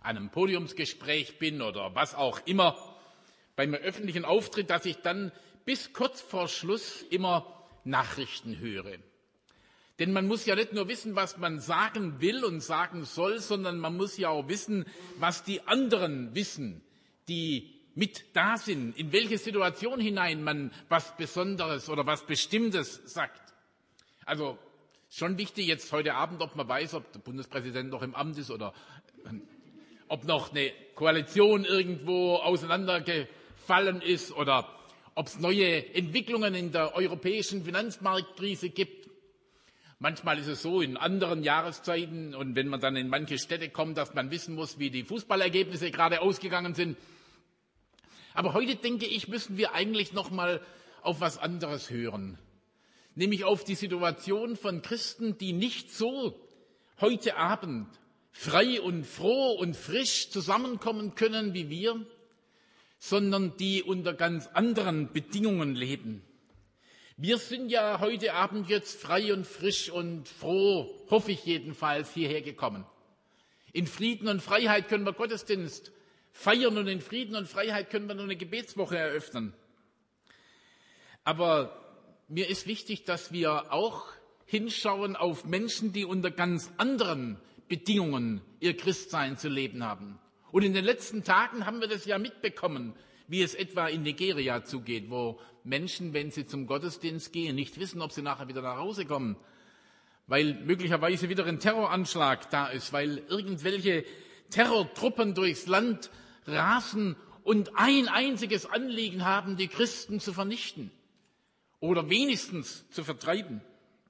an einem Podiumsgespräch bin oder was auch immer, beim öffentlichen Auftritt, dass ich dann bis kurz vor Schluss immer Nachrichten höre. Denn man muss ja nicht nur wissen, was man sagen will und sagen soll, sondern man muss ja auch wissen, was die anderen wissen, die mit da sind, in welche Situation hinein man was Besonderes oder was Bestimmtes sagt. Also schon wichtig jetzt heute Abend, ob man weiß, ob der Bundespräsident noch im Amt ist oder ob noch eine Koalition irgendwo auseinandergefallen ist oder ob es neue Entwicklungen in der europäischen Finanzmarktkrise gibt. Manchmal ist es so in anderen Jahreszeiten und wenn man dann in manche Städte kommt, dass man wissen muss, wie die Fußballergebnisse gerade ausgegangen sind. Aber heute, denke ich, müssen wir eigentlich noch mal auf was anderes hören. Nämlich auf die Situation von Christen, die nicht so heute Abend frei und froh und frisch zusammenkommen können wie wir, sondern die unter ganz anderen Bedingungen leben. Wir sind ja heute Abend jetzt frei und frisch und froh, hoffe ich jedenfalls, hierher gekommen. In Frieden und Freiheit können wir Gottesdienst feiern und in Frieden und Freiheit können wir noch eine Gebetswoche eröffnen. Aber mir ist wichtig, dass wir auch hinschauen auf Menschen, die unter ganz anderen Bedingungen ihr Christsein zu leben haben. Und in den letzten Tagen haben wir das ja mitbekommen, wie es etwa in Nigeria zugeht, wo Menschen, wenn sie zum Gottesdienst gehen, nicht wissen, ob sie nachher wieder nach Hause kommen, weil möglicherweise wieder ein Terroranschlag da ist, weil irgendwelche Terrortruppen durchs Land rasen und ein einziges Anliegen haben, die Christen zu vernichten oder wenigstens zu vertreiben.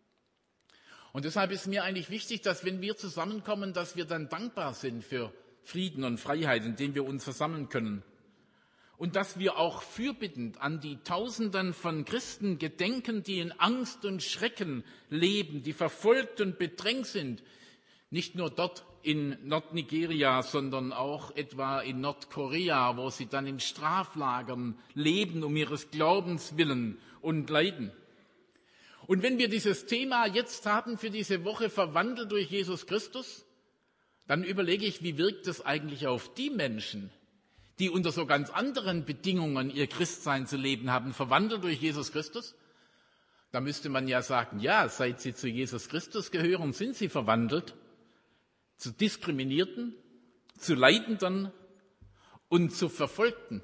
Und deshalb ist mir eigentlich wichtig, dass wenn wir zusammenkommen, dass wir dann dankbar sind für Frieden und Freiheit, in dem wir uns versammeln können. Und dass wir auch fürbittend an die Tausenden von Christen gedenken, die in Angst und Schrecken leben, die verfolgt und bedrängt sind. Nicht nur dort in Nordnigeria, sondern auch etwa in Nordkorea, wo sie dann in Straflagern leben, um ihres Glaubens willen und leiden. Und wenn wir dieses Thema jetzt haben für diese Woche verwandelt durch Jesus Christus, dann überlege ich, wie wirkt es eigentlich auf die Menschen, die unter so ganz anderen Bedingungen ihr Christsein zu leben haben, verwandelt durch Jesus Christus? Da müsste man ja sagen, ja, seit sie zu Jesus Christus gehören, sind sie verwandelt zu Diskriminierten, zu Leidenden und zu Verfolgten.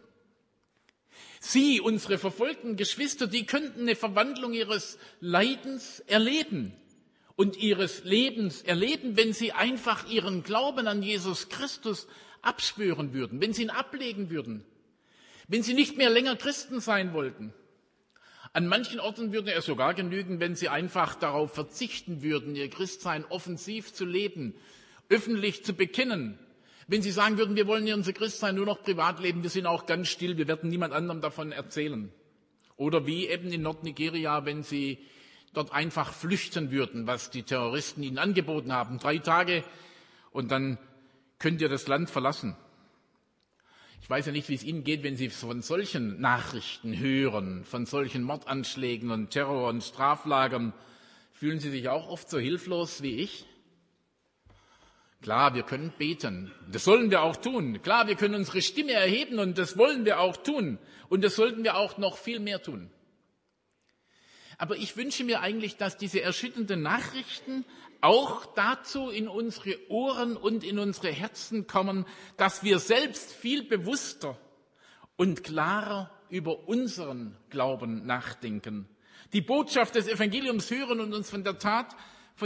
Sie, unsere verfolgten Geschwister, die könnten eine Verwandlung ihres Leidens erleben und ihres Lebens erleben, wenn sie einfach ihren Glauben an Jesus Christus abschwören würden, wenn sie ihn ablegen würden, wenn sie nicht mehr länger Christen sein wollten. An manchen Orten würde es sogar genügen, wenn sie einfach darauf verzichten würden, ihr Christsein offensiv zu leben, öffentlich zu bekennen. Wenn sie sagen würden, wir wollen unser Christsein nur noch privat leben, wir sind auch ganz still, wir werden niemand anderem davon erzählen. Oder wie eben in Nordnigeria, wenn sie dort einfach flüchten würden, was die Terroristen ihnen angeboten haben. 3 Tage und dann könnt ihr das Land verlassen. Ich weiß ja nicht, wie es Ihnen geht, wenn Sie von solchen Nachrichten hören, von solchen Mordanschlägen und Terror- und Straflagern. Fühlen Sie sich auch oft so hilflos wie ich? Klar, wir können beten. Das sollen wir auch tun. Klar, wir können unsere Stimme erheben und das wollen wir auch tun. Und das sollten wir auch noch viel mehr tun. Aber ich wünsche mir eigentlich, dass diese erschütternden Nachrichten auch dazu in unsere Ohren und in unsere Herzen kommen, dass wir selbst viel bewusster und klarer über unseren Glauben nachdenken. Die Botschaft des Evangeliums hören und uns in der Tat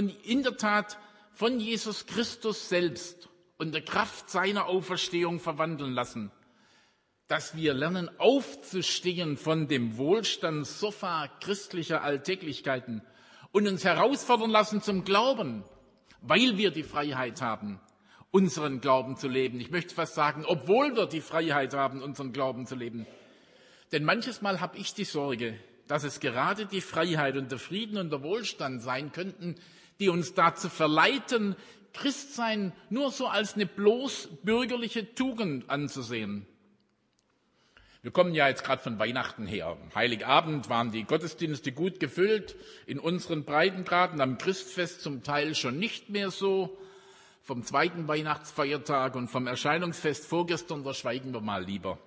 von Jesus Christus selbst und der Kraft seiner Auferstehung verwandeln lassen. Dass wir lernen, aufzustehen von dem Wohlstandssofa christlicher Alltäglichkeiten und uns herausfordern lassen zum Glauben, weil wir die Freiheit haben, unseren Glauben zu leben. Ich möchte fast sagen, obwohl wir die Freiheit haben, unseren Glauben zu leben. Denn manches Mal habe ich die Sorge, dass es gerade die Freiheit und der Frieden und der Wohlstand sein könnten, die uns dazu verleiten, Christsein nur so als eine bloß bürgerliche Tugend anzusehen. Wir kommen ja jetzt gerade von Weihnachten her. Heiligabend waren die Gottesdienste gut gefüllt, in unseren Breitengraden, am Christfest zum Teil schon nicht mehr so. vom zweiten Weihnachtsfeiertag und vom Erscheinungsfest vorgestern, da schweigen wir mal lieber.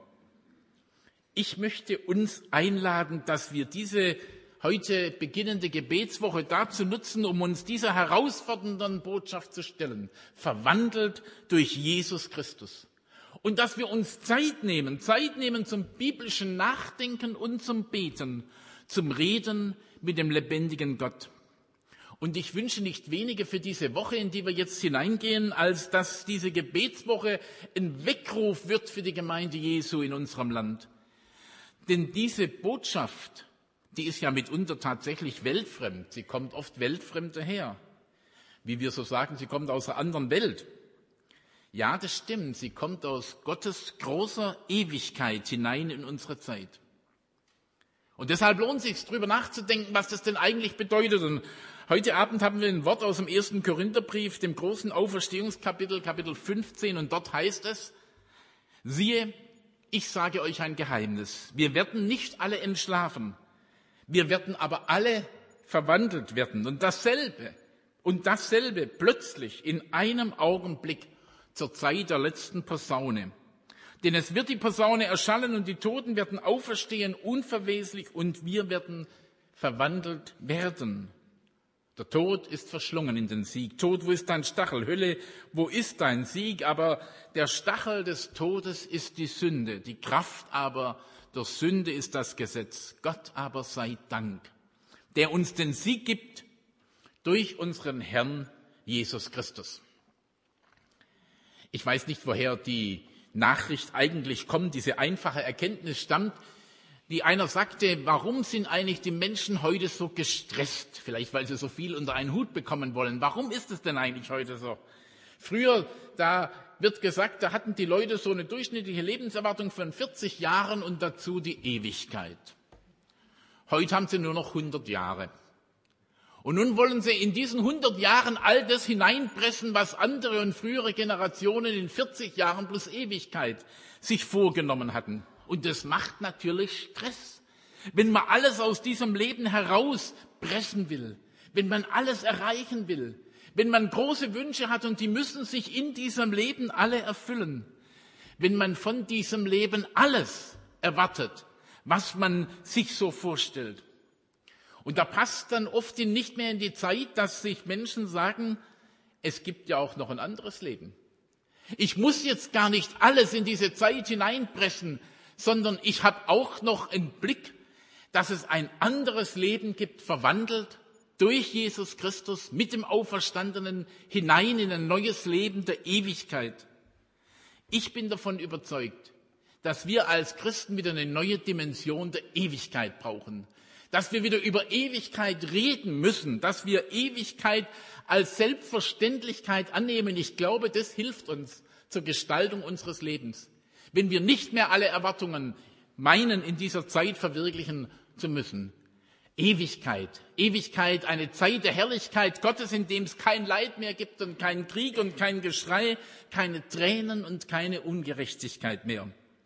Ich möchte uns einladen, dass wir diese heute beginnende Gebetswoche dazu nutzen, um uns dieser herausfordernden Botschaft zu stellen, verwandelt durch Jesus Christus. Und dass wir uns Zeit nehmen zum biblischen Nachdenken und zum Beten, zum Reden mit dem lebendigen Gott. Und ich wünsche nicht wenige für diese Woche, in die wir jetzt hineingehen, als dass diese Gebetswoche ein Weckruf wird für die Gemeinde Jesu in unserem Land. Denn diese Botschaft, die ist ja mitunter tatsächlich weltfremd. Sie kommt oft weltfremd daher. Wie wir so sagen, sie kommt aus einer anderen Welt. Ja, das stimmt. Sie kommt aus Gottes großer Ewigkeit hinein in unsere Zeit. Und deshalb lohnt es sich, darüber nachzudenken, was das denn eigentlich bedeutet. Und heute Abend haben wir ein Wort aus dem 1. Korintherbrief, dem großen Auferstehungskapitel, Kapitel 15. Und dort heißt es, siehe, ich sage euch ein Geheimnis. Wir werden nicht alle entschlafen. Wir werden aber alle verwandelt werden. Und dasselbe plötzlich in einem Augenblick zur Zeit der letzten Posaune. Denn es wird die Posaune erschallen und die Toten werden auferstehen, unverweslich, und wir werden verwandelt werden. Der Tod ist verschlungen in den Sieg. Tod, wo ist dein Stachel? Hölle, wo ist dein Sieg? Aber der Stachel des Todes ist die Sünde. Die Kraft aber der Sünde ist das Gesetz. Gott aber sei Dank, der uns den Sieg gibt durch unseren Herrn Jesus Christus. Ich weiß nicht, woher die Nachricht eigentlich kommt, diese einfache Erkenntnis stammt, die einer sagte, warum sind eigentlich die Menschen heute so gestresst? Vielleicht, weil sie so viel unter einen Hut bekommen wollen. Warum ist es denn eigentlich heute so? Früher, da wird gesagt, da hatten die Leute so eine durchschnittliche Lebenserwartung von 40 Jahren und dazu die Ewigkeit. Heute haben sie nur noch 100 Jahre. Und nun wollen sie in diesen 100 Jahren all das hineinpressen, was andere und frühere Generationen in 40 Jahren plus Ewigkeit sich vorgenommen hatten. Und das macht natürlich Stress. Wenn man alles aus diesem Leben herauspressen will, wenn man alles erreichen will, wenn man große Wünsche hat und die müssen sich in diesem Leben alle erfüllen, wenn man von diesem Leben alles erwartet, was man sich so vorstellt. Und da passt dann oft nicht mehr in die Zeit, dass sich Menschen sagen, es gibt ja auch noch ein anderes Leben. Ich muss jetzt gar nicht alles in diese Zeit hineinpressen, sondern ich habe auch noch einen Blick, dass es ein anderes Leben gibt, verwandelt durch Jesus Christus mit dem Auferstandenen hinein in ein neues Leben der Ewigkeit. Ich bin davon überzeugt, dass wir als Christen wieder eine neue Dimension der Ewigkeit brauchen. Dass wir wieder über Ewigkeit reden müssen, dass wir Ewigkeit als Selbstverständlichkeit annehmen. Ich glaube, das hilft uns zur Gestaltung unseres Lebens. Wenn wir nicht mehr alle Erwartungen meinen, in dieser Zeit verwirklichen zu müssen. Ewigkeit, eine Zeit der Herrlichkeit Gottes, in dem es kein Leid mehr gibt und keinen Krieg und kein Geschrei, keine Tränen und keine Ungerechtigkeit mehr.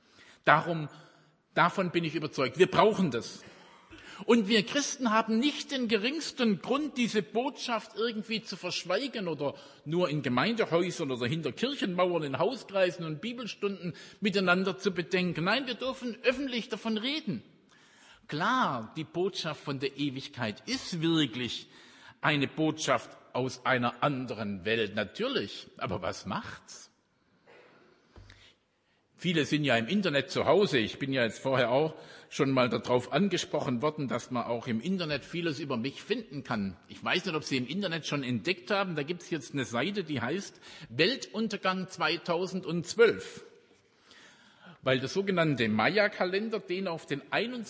Davon bin ich überzeugt. Wir brauchen das. Und wir Christen haben nicht den geringsten Grund, diese Botschaft irgendwie zu verschweigen oder nur in Gemeindehäusern oder hinter Kirchenmauern, in Hauskreisen und Bibelstunden miteinander zu bedenken. Nein, wir dürfen öffentlich davon reden. Klar, die Botschaft von der Ewigkeit ist wirklich eine Botschaft aus einer anderen Welt, natürlich. Aber was macht's? Viele sind ja im Internet zu Hause. Ich bin ja jetzt vorher auch schon mal darauf angesprochen worden, dass man auch im Internet vieles über mich finden kann. Ich weiß nicht, ob Sie im Internet schon entdeckt haben. Da gibt es jetzt eine Seite, die heißt Weltuntergang 2012. Weil der sogenannte Maya-Kalender den auf den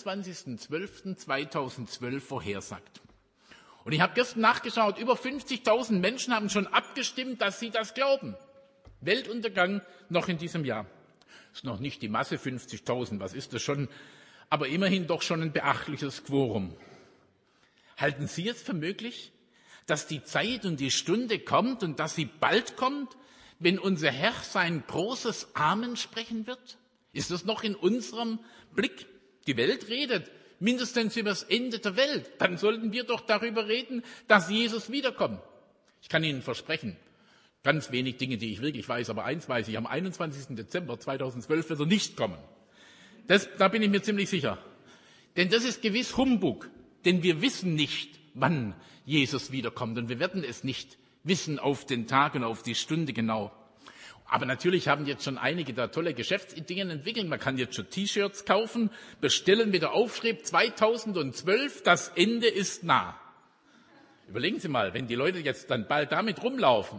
21.12.2012 vorhersagt. Und ich habe gestern nachgeschaut, über 50.000 Menschen haben schon abgestimmt, dass sie das glauben. Weltuntergang noch in diesem Jahr. Das ist noch nicht die Masse, 50.000, was ist das schon? Aber immerhin doch schon ein beachtliches Quorum. Halten Sie es für möglich, dass die Zeit und die Stunde kommt und dass sie bald kommt, wenn unser Herr sein großes Amen sprechen wird? Ist das noch in unserem Blick? Die Welt redet mindestens über das Ende der Welt. Dann sollten wir doch darüber reden, dass Jesus wiederkommt. Ich kann Ihnen versprechen, Ganz wenig Dinge, die ich wirklich weiß, aber eins weiß ich, am 21. Dezember 2012 wird er nicht kommen. Da bin ich mir ziemlich sicher. Denn das ist gewiss Humbug, denn wir wissen nicht, wann Jesus wiederkommt und wir werden es nicht wissen auf den Tag und auf die Stunde genau. Aber natürlich haben jetzt schon einige da tolle Geschäftsideen entwickelt. Man kann jetzt schon T-Shirts kaufen, bestellen mit der Aufschrift 2012, das Ende ist nah. Überlegen Sie mal, wenn die Leute jetzt dann bald damit rumlaufen.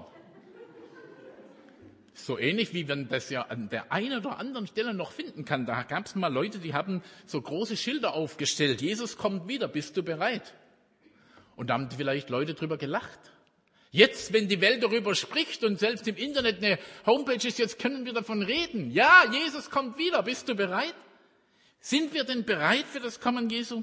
So ähnlich wie man das ja an der einen oder anderen Stelle noch finden kann. Da gab es mal Leute, die haben so große Schilder aufgestellt. Jesus kommt wieder, bist du bereit? Und da haben vielleicht Leute drüber gelacht. Jetzt, wenn die Welt darüber spricht und selbst im Internet eine Homepage ist, jetzt können wir davon reden. Ja, Jesus kommt wieder, bist du bereit? Sind wir denn bereit für das Kommen Jesu?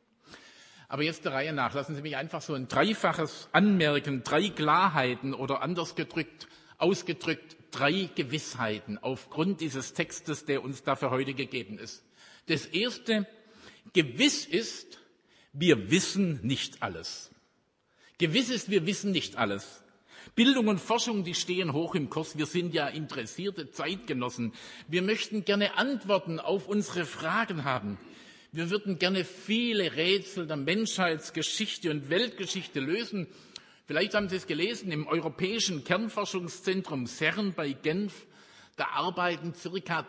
Aber jetzt der Reihe nach, lassen Sie mich einfach so ein dreifaches anmerken, 3 Klarheiten oder anders ausgedrückt, 3 Gewissheiten aufgrund dieses Textes, der uns da für heute gegeben ist. Das erste, gewiss ist, wir wissen nicht alles. Gewiss ist, wir wissen nicht alles. Bildung und Forschung, die stehen hoch im Kurs. Wir sind ja interessierte Zeitgenossen. Wir möchten gerne Antworten auf unsere Fragen haben. Wir würden gerne viele Rätsel der Menschheitsgeschichte und Weltgeschichte lösen. Vielleicht haben Sie es gelesen, im Europäischen Kernforschungszentrum CERN bei Genf, da arbeiten ca.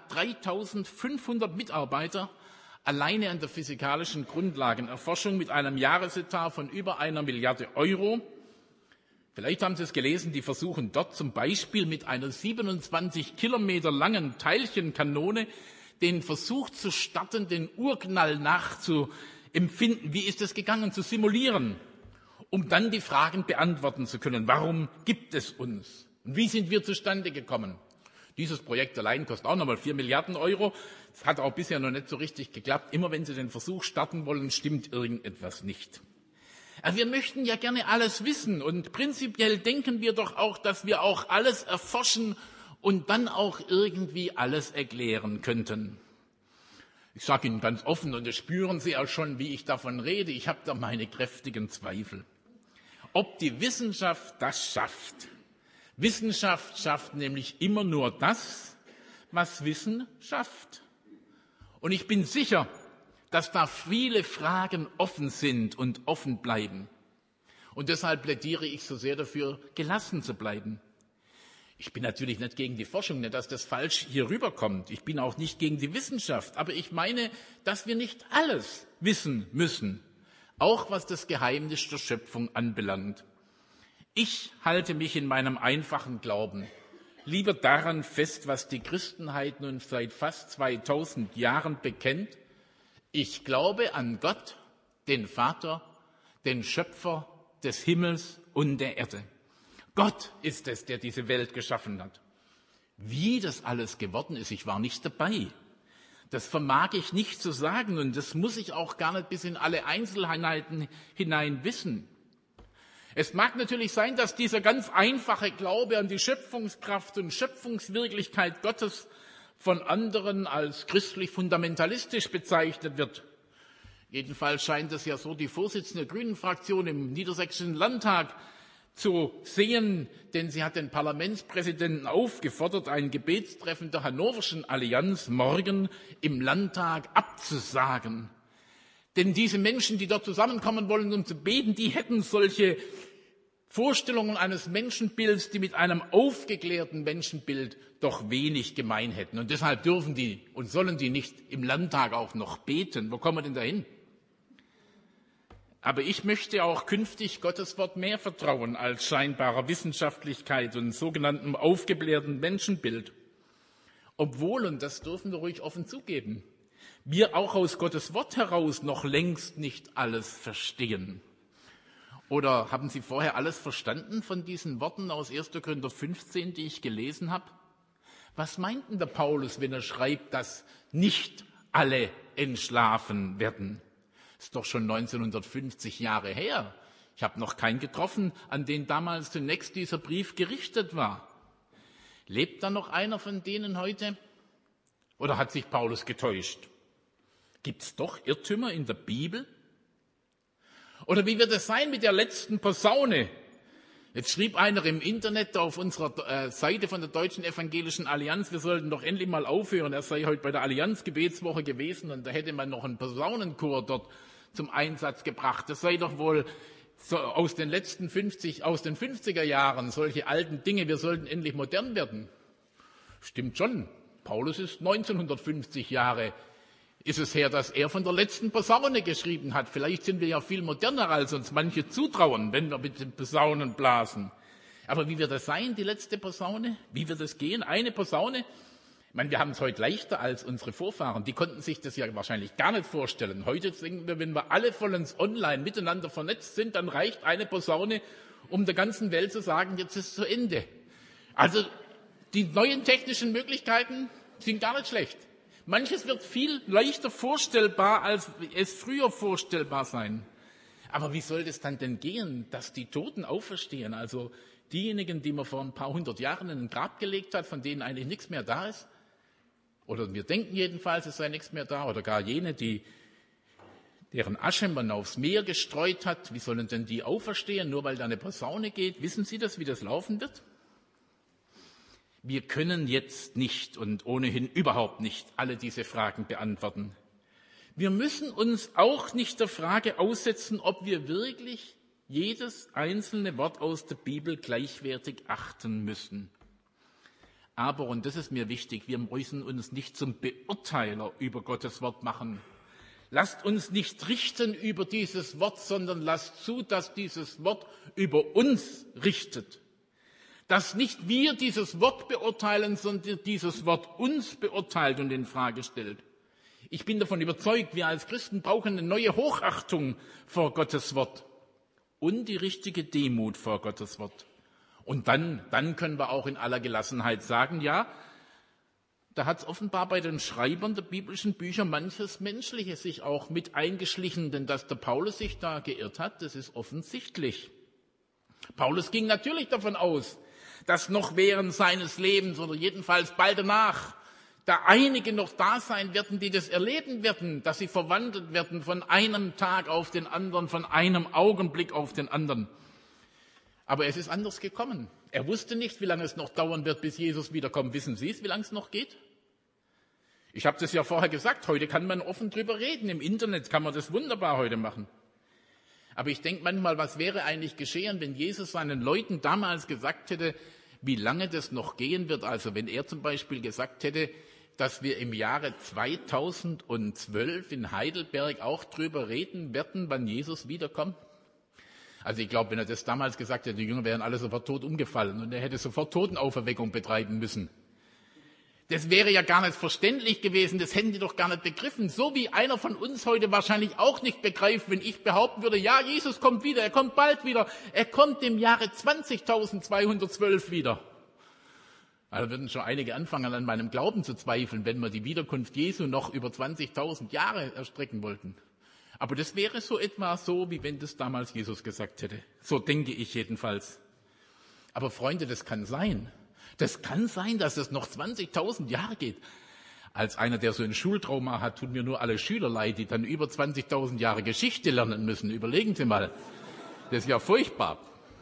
3.500 Mitarbeiter alleine an der physikalischen Grundlagenerforschung mit einem Jahresetat von über 1 Milliarde Euro. Vielleicht haben Sie es gelesen, die versuchen dort zum Beispiel mit einer 27 Kilometer langen Teilchenkanone den Versuch zu starten, den Urknall nachzuempfinden. Wie ist es gegangen, zu simulieren, um dann die Fragen beantworten zu können. Warum gibt es uns? Und wie sind wir zustande gekommen? Dieses Projekt allein kostet auch nochmal 4 Milliarden Euro. Das hat auch bisher noch nicht so richtig geklappt. Immer wenn Sie den Versuch starten wollen, stimmt irgendetwas nicht. Also wir möchten ja gerne alles wissen und prinzipiell denken wir doch auch, dass wir auch alles erforschen und dann auch irgendwie alles erklären könnten. Ich sage Ihnen ganz offen, und das spüren Sie auch schon, wie ich davon rede, ich habe da meine kräftigen Zweifel. Ob die Wissenschaft das schafft. Wissenschaft schafft nämlich immer nur das, was Wissen schafft. Und ich bin sicher, dass da viele Fragen offen sind und offen bleiben. Und deshalb plädiere ich so sehr dafür, gelassen zu bleiben. Ich bin natürlich nicht gegen die Forschung, nicht, dass das falsch hier rüberkommt. Ich bin auch nicht gegen die Wissenschaft. Aber ich meine, dass wir nicht alles wissen müssen, auch was das Geheimnis der Schöpfung anbelangt. Ich halte mich in meinem einfachen Glauben lieber daran fest, was die Christenheit nun seit fast 2000 Jahren bekennt. Ich glaube an Gott, den Vater, den Schöpfer des Himmels und der Erde. Gott ist es, der diese Welt geschaffen hat. Wie das alles geworden ist, ich war nicht dabei. Das vermag ich nicht zu sagen und das muss ich auch gar nicht bis in alle Einzelheiten hinein wissen. Es mag natürlich sein, dass dieser ganz einfache Glaube an die Schöpfungskraft und Schöpfungswirklichkeit Gottes von anderen als christlich-fundamentalistisch bezeichnet wird. Jedenfalls scheint es ja so die Vorsitzende der Grünen-Fraktion im Niedersächsischen Landtag zu sehen, denn sie hat den Parlamentspräsidenten aufgefordert, ein Gebetstreffen der Hannoverschen Allianz morgen im Landtag abzusagen. Denn diese Menschen, die dort zusammenkommen wollen, um zu beten, die hätten solche Vorstellungen eines Menschenbilds, die mit einem aufgeklärten Menschenbild doch wenig gemein hätten. Und deshalb dürfen die und sollen die nicht im Landtag auch noch beten. Wo kommen wir denn dahin? Aber ich möchte auch künftig Gottes Wort mehr vertrauen als scheinbarer Wissenschaftlichkeit und sogenanntem aufgeklärten Menschenbild. Obwohl, und das dürfen wir ruhig offen zugeben, wir auch aus Gottes Wort heraus noch längst nicht alles verstehen. Oder haben Sie vorher alles verstanden von diesen Worten aus 1. Korinther 15, die ich gelesen habe? Was meint denn der Paulus, wenn er schreibt, dass nicht alle entschlafen werden? Das ist doch schon 1950 Jahre her. Ich habe noch keinen getroffen, an den damals zunächst dieser Brief gerichtet war. Lebt da noch einer von denen heute? Oder hat sich Paulus getäuscht? Gibt es doch Irrtümer in der Bibel? Oder wie wird es sein mit der letzten Posaune? Jetzt schrieb einer im Internet auf unserer Seite von der Deutschen Evangelischen Allianz, wir sollten doch endlich mal aufhören. Er sei heute bei der Allianz-Gebetswoche gewesen und da hätte man noch einen Posaunenchor dort zum Einsatz gebracht. Das sei doch wohl so aus den 50er Jahren, solche alten Dinge, wir sollten endlich modern werden. Stimmt schon. Paulus ist 1950 Jahre ist es her, dass er von der letzten Posaune geschrieben hat. Vielleicht sind wir ja viel moderner, als uns manche zutrauen, wenn wir mit den Posaunen blasen. Aber wie wird das sein, die letzte Posaune? Wie wird es gehen? Eine Posaune? Ich meine, wir haben es heute leichter als unsere Vorfahren. Die konnten sich das ja wahrscheinlich gar nicht vorstellen. Heute denken wir, wenn wir alle vollends online miteinander vernetzt sind, dann reicht eine Posaune, um der ganzen Welt zu sagen, jetzt ist es zu Ende. Also die neuen technischen Möglichkeiten sind gar nicht schlecht. Manches wird viel leichter vorstellbar, als es früher vorstellbar sein. Aber wie soll das dann denn gehen, dass die Toten auferstehen? Also diejenigen, die man vor ein paar hundert Jahren in ein Grab gelegt hat, von denen eigentlich nichts mehr da ist. Oder wir denken jedenfalls, es sei nichts mehr da. Oder gar jene, deren Asche man aufs Meer gestreut hat. Wie sollen denn die auferstehen, nur weil da eine Posaune geht? Wissen Sie das, wie das laufen wird? Wir können jetzt nicht und ohnehin überhaupt nicht alle diese Fragen beantworten. Wir müssen uns auch nicht der Frage aussetzen, ob wir wirklich jedes einzelne Wort aus der Bibel gleichwertig achten müssen. Aber, und das ist mir wichtig, wir müssen uns nicht zum Beurteiler über Gottes Wort machen. Lasst uns nicht richten über dieses Wort, sondern lasst zu, dass dieses Wort über uns richtet. Dass nicht wir dieses Wort beurteilen, sondern dieses Wort uns beurteilt und in Frage stellt. Ich bin davon überzeugt, wir als Christen brauchen eine neue Hochachtung vor Gottes Wort und die richtige Demut vor Gottes Wort. Und dann können wir auch in aller Gelassenheit sagen, ja, da hat es offenbar bei den Schreibern der biblischen Bücher manches Menschliche sich auch mit eingeschlichen, denn dass der Paulus sich da geirrt hat, das ist offensichtlich. Paulus ging natürlich davon aus, dass noch während seines Lebens oder jedenfalls bald danach da einige noch da sein werden, die das erleben werden, dass sie verwandelt werden von einem Tag auf den anderen, von einem Augenblick auf den anderen. Aber es ist anders gekommen. Er wusste nicht, wie lange es noch dauern wird, bis Jesus wiederkommt. Wissen Sie es, wie lange es noch geht? Ich habe das ja vorher gesagt, heute kann man offen drüber reden. Im Internet kann man das wunderbar heute machen. Aber ich denke manchmal, was wäre eigentlich geschehen, wenn Jesus seinen Leuten damals gesagt hätte, wie lange das noch gehen wird. Also wenn er zum Beispiel gesagt hätte, dass wir im Jahre 2012 in Heidelberg auch drüber reden werden, wann Jesus wiederkommt. Also ich glaube, wenn er das damals gesagt hätte, die Jünger wären alle sofort tot umgefallen und er hätte sofort Totenauferweckung betreiben müssen. Das wäre ja gar nicht verständlich gewesen, das hätten die doch gar nicht begriffen. So wie einer von uns heute wahrscheinlich auch nicht begreift, wenn ich behaupten würde, ja, Jesus kommt wieder, er kommt bald wieder, er kommt im Jahre 20.212 wieder. Also würden schon einige anfangen, an meinem Glauben zu zweifeln, wenn wir die Wiederkunft Jesu noch über 20.000 Jahre erstrecken wollten. Aber das wäre so etwa so, wie wenn das damals Jesus gesagt hätte. So denke ich jedenfalls. Aber Freunde, das kann sein. Das kann sein, dass es noch 20.000 Jahre geht. Als einer, der so ein Schultrauma hat, tun mir nur alle Schüler leid, die dann über 20.000 Jahre Geschichte lernen müssen. Überlegen Sie mal. Das ist ja furchtbar.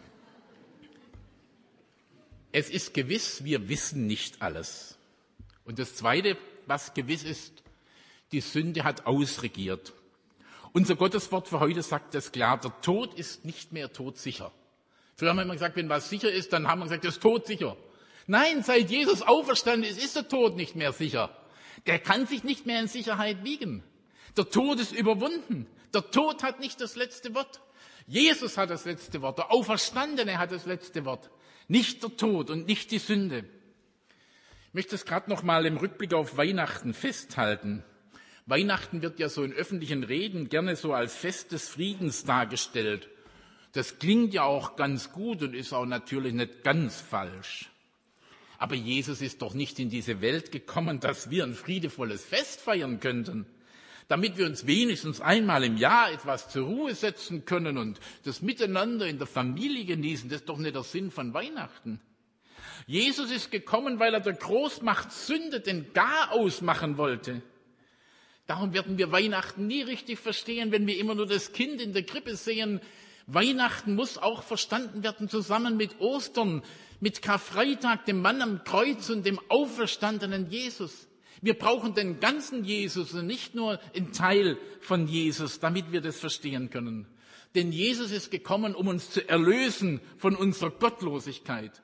Es ist gewiss, wir wissen nicht alles. Und das Zweite, was gewiss ist, die Sünde hat ausregiert. Unser Gotteswort für heute sagt das klar, der Tod ist nicht mehr todsicher. Früher haben wir immer gesagt, wenn was sicher ist, dann haben wir gesagt, das ist todsicher. Nein, seit Jesus auferstanden ist der Tod nicht mehr sicher. Der kann sich nicht mehr in Sicherheit wiegen. Der Tod ist überwunden. Der Tod hat nicht das letzte Wort. Jesus hat das letzte Wort. Der Auferstandene hat das letzte Wort. Nicht der Tod und nicht die Sünde. Ich möchte es gerade noch mal im Rückblick auf Weihnachten festhalten. Weihnachten wird ja so in öffentlichen Reden gerne so als Fest des Friedens dargestellt. Das klingt ja auch ganz gut und ist auch natürlich nicht ganz falsch. Aber Jesus ist doch nicht in diese Welt gekommen, dass wir ein friedevolles Fest feiern könnten, damit wir uns wenigstens einmal im Jahr etwas zur Ruhe setzen können und das Miteinander in der Familie genießen. Das ist doch nicht der Sinn von Weihnachten. Jesus ist gekommen, weil er der Großmacht Sünde den Garaus machen wollte. Darum werden wir Weihnachten nie richtig verstehen, wenn wir immer nur das Kind in der Krippe sehen, Weihnachten muss auch verstanden werden zusammen mit Ostern, mit Karfreitag, dem Mann am Kreuz und dem auferstandenen Jesus. Wir brauchen den ganzen Jesus und nicht nur einen Teil von Jesus, damit wir das verstehen können. Denn Jesus ist gekommen, um uns zu erlösen von unserer Gottlosigkeit.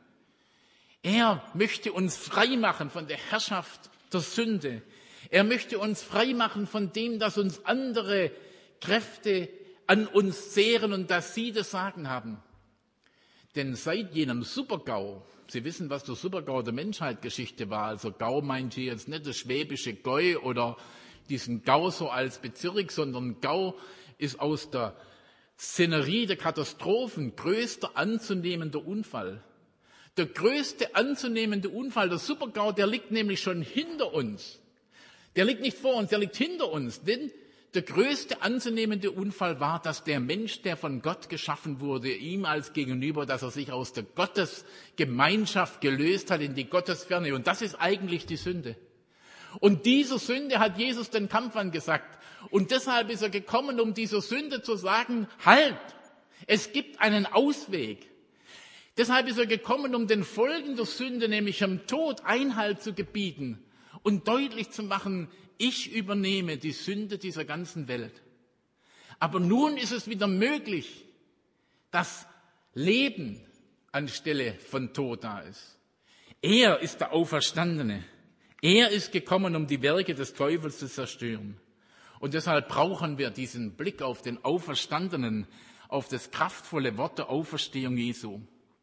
Er möchte uns frei machen von der Herrschaft der Sünde. Er möchte uns frei machen von dem, dass uns andere Kräfte an uns zehren und dass sie das Sagen haben. Denn seit jenem Super-GAU, Sie wissen, was der Super-GAU der Menschheitsgeschichte war, also GAU meint hier jetzt nicht das schwäbische Gäu oder diesen GAU so als Bezirk, sondern GAU ist aus der Szenerie der Katastrophen größter anzunehmender Unfall. Der größte anzunehmende Unfall, der Super-GAU, der liegt nämlich schon hinter uns. Der liegt nicht vor uns, der liegt hinter uns, denn der größte anzunehmende Unfall war, dass der Mensch, der von Gott geschaffen wurde, ihm als Gegenüber, dass er sich aus der Gottesgemeinschaft gelöst hat in die Gottesferne. Und das ist eigentlich die Sünde. Und dieser Sünde hat Jesus den Kampf angesagt. Und deshalb ist er gekommen, um dieser Sünde zu sagen, halt, es gibt einen Ausweg. Deshalb ist er gekommen, um den Folgen der Sünde, nämlich am Tod, Einhalt zu gebieten und deutlich zu machen, ich übernehme die Sünde dieser ganzen Welt. Aber nun ist es wieder möglich, dass Leben anstelle von Tod da ist. Er ist der Auferstandene. Er ist gekommen, um die Werke des Teufels zu zerstören. Und deshalb brauchen wir diesen Blick auf den Auferstandenen, auf das kraftvolle Wort der Auferstehung Jesu.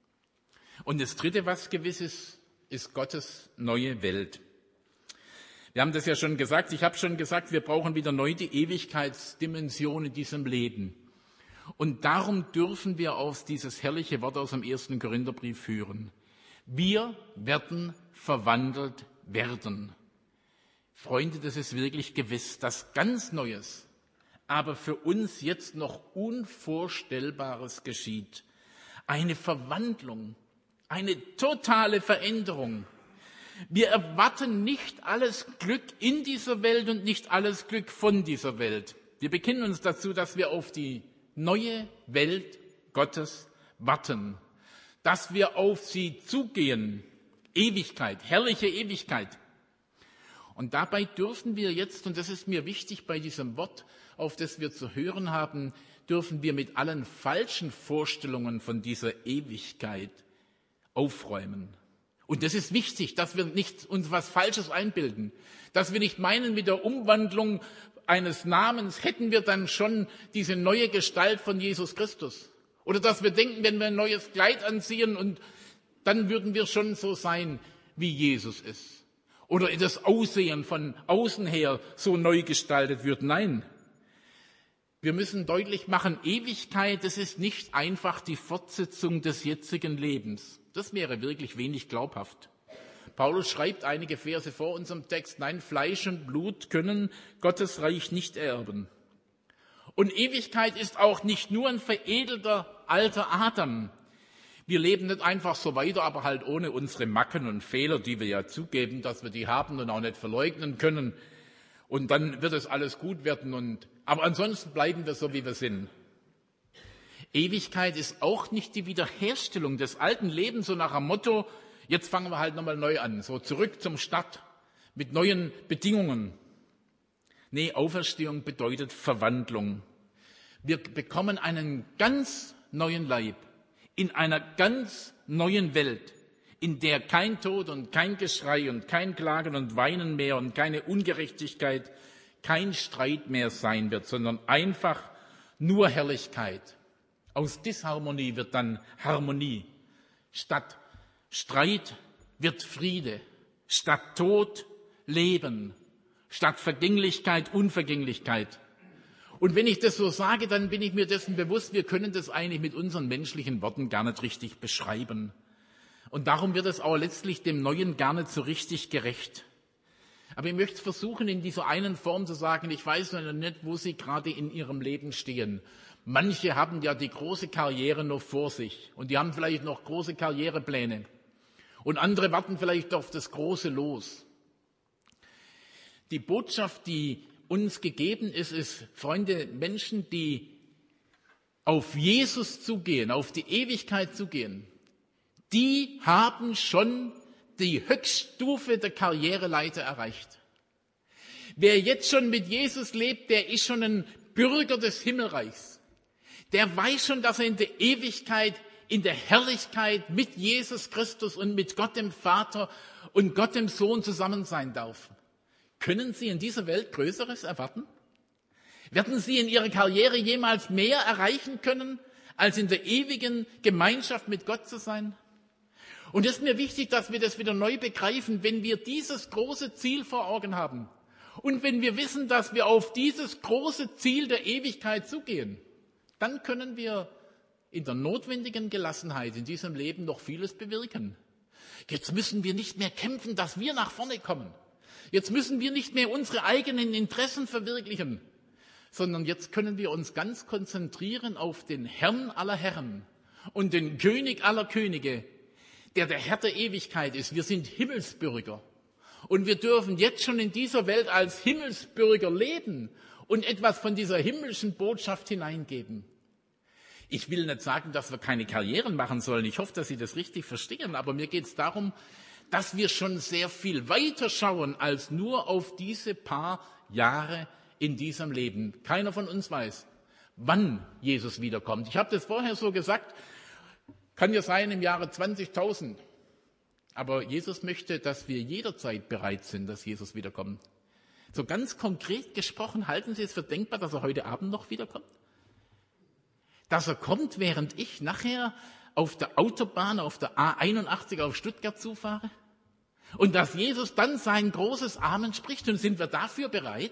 Und das Dritte, was gewiss ist Gottes neue Welt. Wir haben das ja schon gesagt, ich habe schon gesagt, wir brauchen wieder neu die Ewigkeitsdimension in diesem Leben. Und darum dürfen wir aus dieses herrliche Wort aus dem 1. Korintherbrief führen. Wir werden verwandelt werden. Freunde, das ist wirklich gewiss, das ganz Neues, aber für uns jetzt noch Unvorstellbares geschieht. Eine Verwandlung, eine totale Veränderung. Wir erwarten nicht alles Glück in dieser Welt und nicht alles Glück von dieser Welt. Wir bekennen uns dazu, dass wir auf die neue Welt Gottes warten, dass wir auf sie zugehen. Ewigkeit, herrliche Ewigkeit. Und dabei dürfen wir jetzt, und das ist mir wichtig bei diesem Wort, auf das wir zu hören haben, dürfen wir mit allen falschen Vorstellungen von dieser Ewigkeit aufräumen. Und das ist wichtig, dass wir nicht uns was Falsches einbilden, dass wir nicht meinen, mit der Umwandlung eines Namens hätten wir dann schon diese neue Gestalt von Jesus Christus. Oder dass wir denken, wenn wir ein neues Kleid anziehen und dann würden wir schon so sein, wie Jesus ist. Oder das Aussehen von außen her so neu gestaltet wird. Nein, wir müssen deutlich machen, Ewigkeit, das ist nicht einfach die Fortsetzung des jetzigen Lebens. Das wäre wirklich wenig glaubhaft. Paulus schreibt einige Verse vor unserem Text, nein, Fleisch und Blut können Gottes Reich nicht erben. Und Ewigkeit ist auch nicht nur ein veredelter alter Adam. Wir leben nicht einfach so weiter, aber halt ohne unsere Macken und Fehler, die wir ja zugeben, dass wir die haben und auch nicht verleugnen können. Und dann wird es alles gut werden. Aber ansonsten bleiben wir so, wie wir sind. Ewigkeit ist auch nicht die Wiederherstellung des alten Lebens, so nach dem Motto, jetzt fangen wir halt nochmal neu an, so zurück zum Start mit neuen Bedingungen. Nee, Auferstehung bedeutet Verwandlung. Wir bekommen einen ganz neuen Leib in einer ganz neuen Welt, in der kein Tod und kein Geschrei und kein Klagen und Weinen mehr und keine Ungerechtigkeit, kein Streit mehr sein wird, sondern einfach nur Herrlichkeit. Aus Disharmonie wird dann Harmonie. Statt Streit wird Friede. Statt Tod Leben. Statt Vergänglichkeit Unvergänglichkeit. Und wenn ich das so sage, dann bin ich mir dessen bewusst, wir können das eigentlich mit unseren menschlichen Worten gar nicht richtig beschreiben. Und darum wird es auch letztlich dem Neuen gar nicht so richtig gerecht. Aber ich möchte versuchen, in dieser einen Form zu sagen, ich weiß noch nicht, wo Sie gerade in Ihrem Leben stehen. Manche haben ja die große Karriere noch vor sich und die haben vielleicht noch große Karrierepläne. Und andere warten vielleicht auf das große Los. Die Botschaft, die uns gegeben ist, Freunde, Menschen, die auf Jesus zugehen, auf die Ewigkeit zugehen, die haben schon die Höchststufe der Karriereleiter erreicht. Wer jetzt schon mit Jesus lebt, der ist schon ein Bürger des Himmelreichs. Der weiß schon, dass er in der Ewigkeit, in der Herrlichkeit mit Jesus Christus und mit Gott dem Vater und Gott dem Sohn zusammen sein darf. Können Sie in dieser Welt Größeres erwarten? Werden Sie in Ihrer Karriere jemals mehr erreichen können, als in der ewigen Gemeinschaft mit Gott zu sein? Und es ist mir wichtig, dass wir das wieder neu begreifen, wenn wir dieses große Ziel vor Augen haben und wenn wir wissen, dass wir auf dieses große Ziel der Ewigkeit zugehen, dann können wir in der notwendigen Gelassenheit in diesem Leben noch vieles bewirken. Jetzt müssen wir nicht mehr kämpfen, dass wir nach vorne kommen. Jetzt müssen wir nicht mehr unsere eigenen Interessen verwirklichen, sondern jetzt können wir uns ganz konzentrieren auf den Herrn aller Herren und den König aller Könige, der Herr der Ewigkeit ist. Wir sind Himmelsbürger und wir dürfen jetzt schon in dieser Welt als Himmelsbürger leben und etwas von dieser himmlischen Botschaft hineingeben. Ich will nicht sagen, dass wir keine Karrieren machen sollen. Ich hoffe, dass Sie das richtig verstehen. Aber mir geht es darum, dass wir schon sehr viel weiter schauen als nur auf diese paar Jahre in diesem Leben. Keiner von uns weiß, wann Jesus wiederkommt. Ich habe das vorher so gesagt, kann ja sein im Jahre 20.000. Aber Jesus möchte, dass wir jederzeit bereit sind, dass Jesus wiederkommt. So ganz konkret gesprochen, halten Sie es für denkbar, dass er heute Abend noch wiederkommt? Dass er kommt, während ich nachher auf der Autobahn, auf der A81 auf Stuttgart zufahre? Und dass Jesus dann sein großes Amen spricht, und sind wir dafür bereit?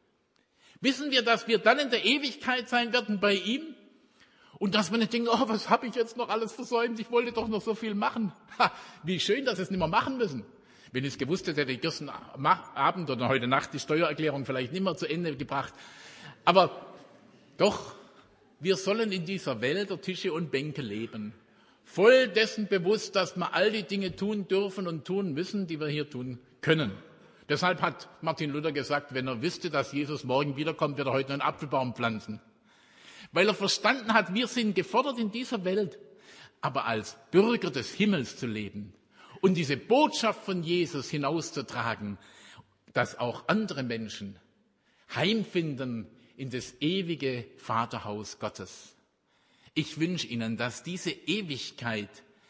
Wissen wir, dass wir dann in der Ewigkeit sein werden bei ihm? Und dass wir nicht denken, oh, was habe ich jetzt noch alles versäumt? Ich wollte doch noch so viel machen. Ha, wie schön, dass wir es nicht mehr machen müssen. Wenn ich es gewusst hätte, hätte ich gestern Abend oder heute Nacht die Steuererklärung vielleicht nicht mehr zu Ende gebracht. Aber doch, wir sollen in dieser Welt der Tische und Bänke leben. Voll dessen bewusst, dass wir all die Dinge tun dürfen und tun müssen, die wir hier tun können. Deshalb hat Martin Luther gesagt, wenn er wüsste, dass Jesus morgen wiederkommt, wird er heute einen Apfelbaum pflanzen. Weil er verstanden hat, wir sind gefordert in dieser Welt, aber als Bürger des Himmels zu leben und diese Botschaft von Jesus hinauszutragen, dass auch andere Menschen heimfinden in das ewige Vaterhaus Gottes. Ich wünsche Ihnen, dass diese Ewigkeit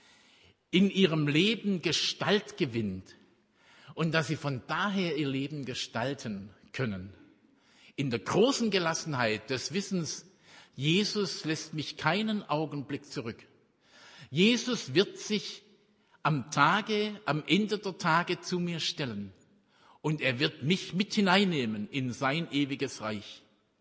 in Ihrem Leben Gestalt gewinnt und dass Sie von daher Ihr Leben gestalten können. In der großen Gelassenheit des Wissens, Jesus lässt mich keinen Augenblick zurück. Jesus wird sich am Ende der Tage zu mir stellen und er wird mich mit hineinnehmen in sein ewiges Reich.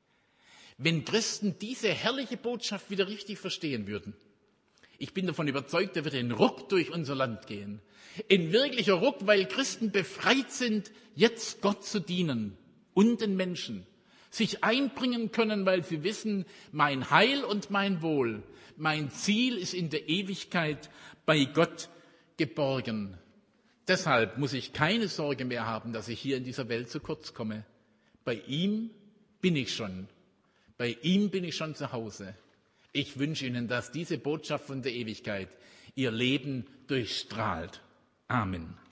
Wenn Christen diese herrliche Botschaft wieder richtig verstehen würden, ich bin davon überzeugt, da wird ein Ruck durch unser Land gehen. Ein wirklicher Ruck, weil Christen befreit sind, jetzt Gott zu dienen und den Menschen, sich einbringen können, weil sie wissen, mein Heil und mein Wohl, mein Ziel ist in der Ewigkeit bei Gott geborgen. Deshalb muss ich keine Sorge mehr haben, dass ich hier in dieser Welt zu kurz komme. Bei ihm bin ich schon. Bei ihm bin ich schon zu Hause. Ich wünsche Ihnen, dass diese Botschaft von der Ewigkeit Ihr Leben durchstrahlt. Amen.